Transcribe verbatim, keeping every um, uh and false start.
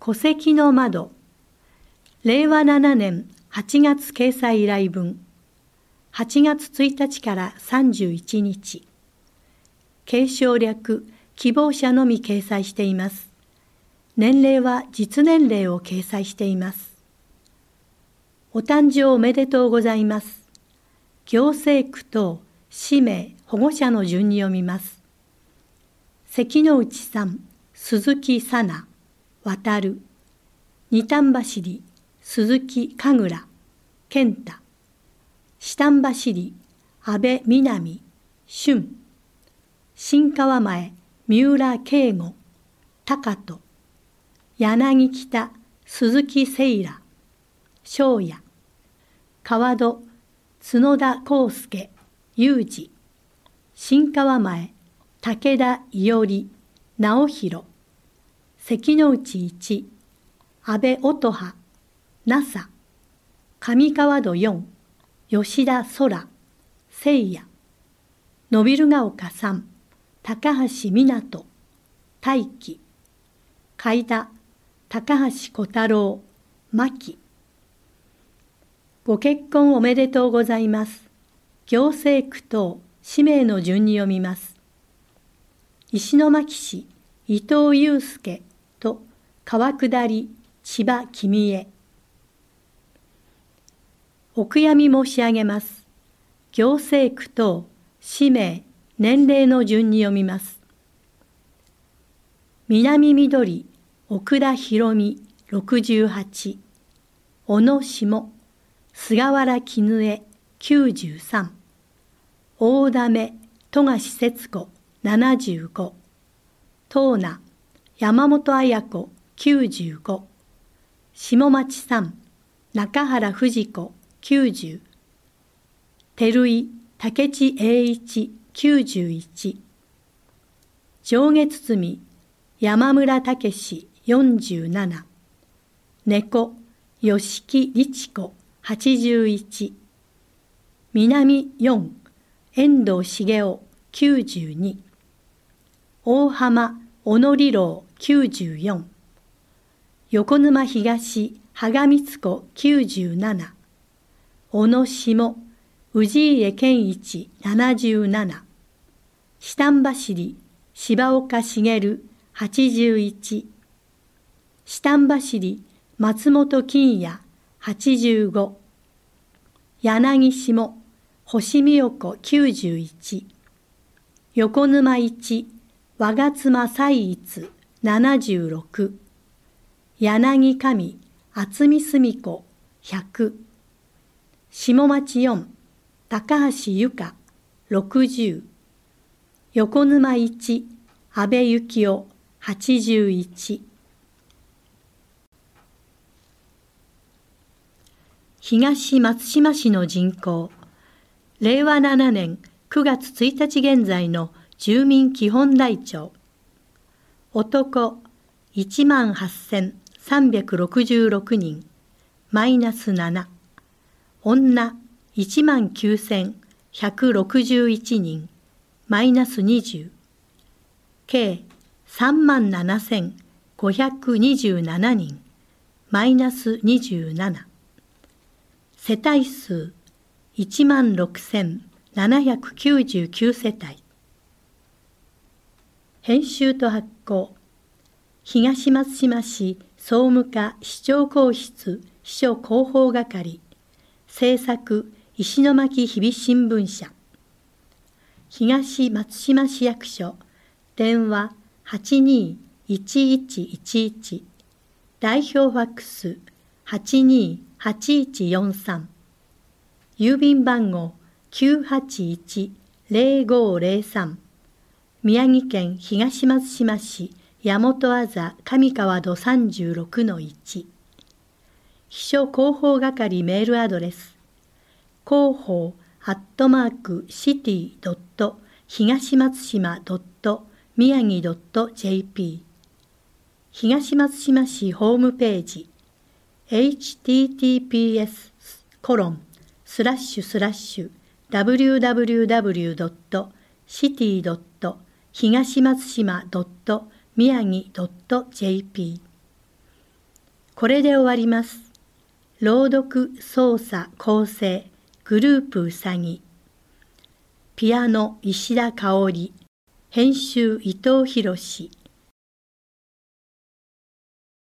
戸籍の窓。れいわななねんはちがつ掲載依頼分。はちがつついたちからさんじゅういちにち。継承略、希望者のみ掲載しています。年齢は実年齢を掲載しています。お誕生おめでとうございます。行政区等、氏名、保護者の順に読みます。関之内さん、鈴木さな、渡る。二反走り、鈴木神楽、健太。四反走り、安倍南、俊。新川前、三浦慶吾、高人。柳北、鈴木聖羅、翔也。川戸、角田康介、裕二。新川前、武田伊織、直弘。関之内一、安倍音羽、那佐。上川戸四、吉田空、聖也。伸びるが丘三、高橋湊、大輝。海田、高橋小太郎、牧。ご結婚おめでとうございます。行政区等、氏名の順に読みます。石巻市、伊藤祐介と川下り、千葉君江。お悔やみ申し上げます。行政区等、氏名、年齢の順に読みます。南緑、奥田博美、ろくじゅうはち。小野下、菅原絹江、きゅうじゅうさん。大溜、富樫節子、ななじゅうご。東名、山本綾子、きゅうじゅうご。下町さん、中原藤子、きゅうじゅう。照井、竹地栄一、きゅうじゅういち。上下堤、山村武史、よんじゅうなな。猫、吉木律子、はちじゅういち。南よん、遠藤茂雄、きゅうじゅうに。大浜、小野理郎、きゅうじゅうよん。横沼東、羽賀光子、きゅうじゅうなな。小野下、氏家健一、ななじゅうなな。四反走り、柴岡茂、はちじゅういち。四反走り、松本金也、はちじゅうご。柳下、星美代子、きゅうじゅういち。横沼一、我妻才一、ななじゅうろく。柳上、渥美澄子、ひゃく。下町四、高橋由香、ろくじゅう。横沼一、安倍幸夫、はちじゅういち。東松島市の人口、れいわななねんくがつついたち現在の住民基本台帳。男いちまんはっせんさんびゃくろくじゅうろくにん、マイナスなな。女いちまんきゅうせんひゃくろくじゅういちにん、マイナスにじゅう。計さんまんななせんごひゃくにじゅうななにん、マイナスにじゅうなな。世帯数いちまんろくせんななひゃくきゅうじゅうきゅう世帯。編集と発行、東松島市総務課市長公室秘書広報係、制作石巻日々新聞社。東松島市役所、電話 はちにーいちいちいちいち、代表ファックス はちにーはちいちよんさん、郵便番号 きゅうはちいちぜろごぜろさん、宮城県東松島市大和あざ上川戸 さんじゅうろくのいち。秘書広報係メールアドレス、広報アットマークシティドット東松島ドット宮城ドット ジェーピー。東松島市ホームページ、エイチティーティーピーエスコロンスラッシュスラッシュダブリューダブリューダブリュードットシティドット東松島ドット宮城ドット ジェーピー。 これで終わります。朗読、操作、構成、グループうさぎ。ピアノ、石田香織。編集、伊藤博。